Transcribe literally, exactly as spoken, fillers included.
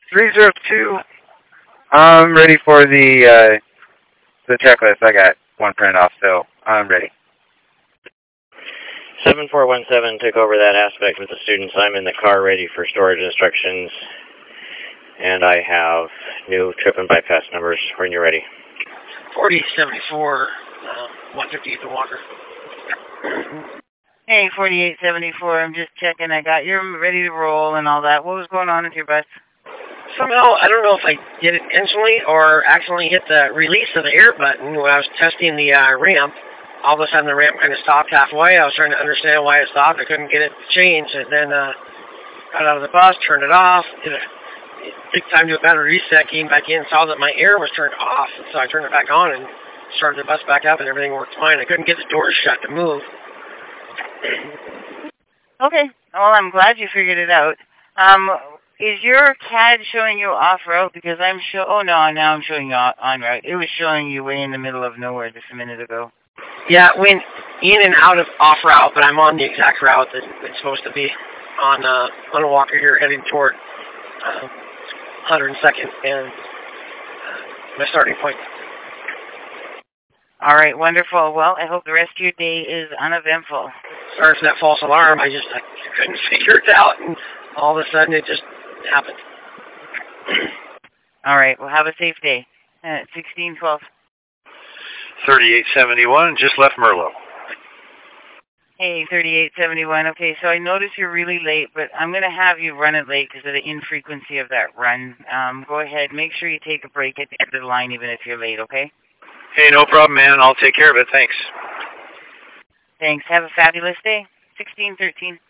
three zero two. I'm ready for the uh, the checklist. I got one printed off, so I'm ready. seven four one seven took over that aspect with the students. I'm in the car ready for storage instructions, and I have new trip and bypass numbers when you're ready. forty seventy-four, uh, one fifty to Walker. Hey, forty-eight seventy-four, I'm just checking. I got you ready to roll and all that. What was going on with your bus? Somehow, I don't know if I did it intentionally or accidentally hit the release of the air button when I was testing the uh, ramp. All of a sudden, the ramp kind of stopped halfway. I was trying to understand why it stopped. I couldn't get it to change. And then uh, got out of the bus, turned it off. Did a, it took time to do a battery reset, came back in, saw that my air was turned off. So I turned it back on and started the bus back up, and everything worked fine. I couldn't get the doors shut to move. Okay. Well, I'm glad you figured it out. Um, is your C A D showing you off route? Because I'm show. Oh no, now I'm showing you on route. It was showing you way in the middle of nowhere just a minute ago. Yeah, it went in and out of off route, but I'm on the exact route that it's supposed to be on uh, on a Walker here, heading toward uh, one hundred second and uh, my starting point. All right, wonderful. Well, I hope the rest of your day is uneventful. Sorry for that false alarm. I just I couldn't figure it out, and all of a sudden it just happened. All right, well, have a safe day. Uh, sixteen twelve. thirty-eight seventy-one, just left Merlot. Hey, thirty-eight seventy-one. Okay, so I notice you're really late, but I'm going to have you run it late because of the infrequency of that run. Um, go ahead. Make sure you take a break at the end of the line, even if you're late, okay? Hey, no problem, man. I'll take care of it. Thanks. Thanks. Have a fabulous day. sixteen thirteen.